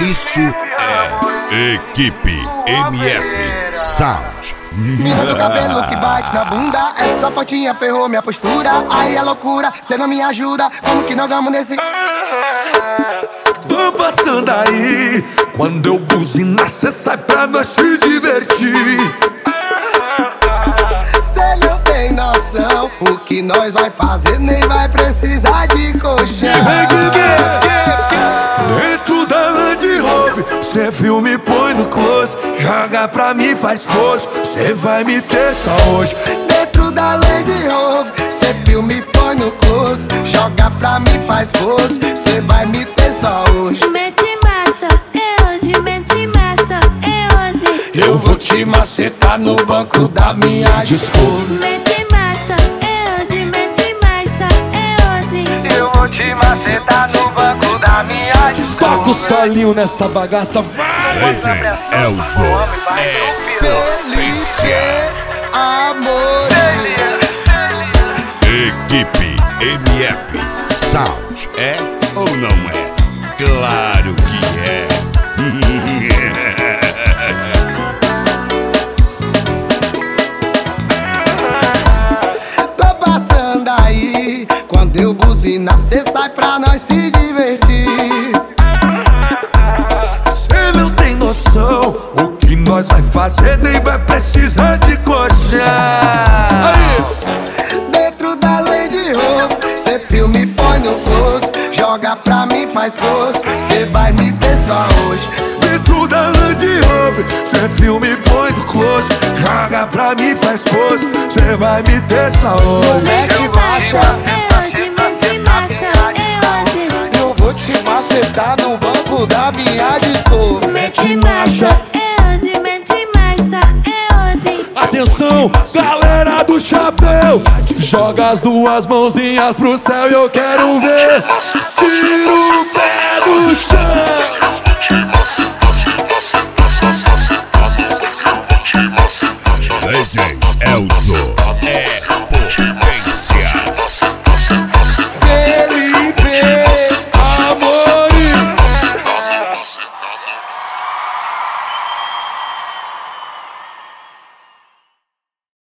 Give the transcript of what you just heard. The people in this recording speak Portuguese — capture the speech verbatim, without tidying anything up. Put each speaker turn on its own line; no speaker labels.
Isso é Equipe M F Sound.
Mina do cabelo que bate na bunda, essa fotinha ferrou minha postura. Aí é loucura, cê não me ajuda, como que nós vamos nesse...
Tô passando aí, quando eu buzinar cê sai pra nós se divertir.
Cê não tem noção, o que nós vai fazer nem vai precisar de colchão.
Dentro da Land Rover, cê filme põe no close, joga pra mim faz pose, cê vai me ter só hoje.
Dentro da Land Rover, cê filme põe no close, joga pra mim faz pose, cê vai me ter só hoje.
Mete massa, é hoje, mete massa, é hoje.
Eu vou te macetar no banco da minha Discovery.
Mete massa, é hoje, mete massa, é hoje.
Eu vou te macetar no banco da minha Discovery.
Toca o solinho nessa bagaça, vai!
D J Elzo.
Feliz amor.
Equipe M F Sound. É ou não é? Claro que é.
Tô passando aí, quando eu buzinar cê sai pra nós se divertir.
Cê não tem noção, o que nós vai fazer nem vai precisar de colchão.
Dentro da Land Rover, cê filme põe no close, joga pra mim faz pose, cê vai me ter só hoje.
Dentro da Land Rover, cê filme põe no close, joga pra mim faz pose, cê vai me ter só hoje.
Mete marcha,
É hoje, mete massa, é hoje.
eu vou te macetar no banco da minha Discovery.
Mete marcha, é hoje, mete massa, é hoje.
Atenção, galera do chapéu, joga as duas mãozinhas pro céu e eu quero ver. Tira o pé do chão.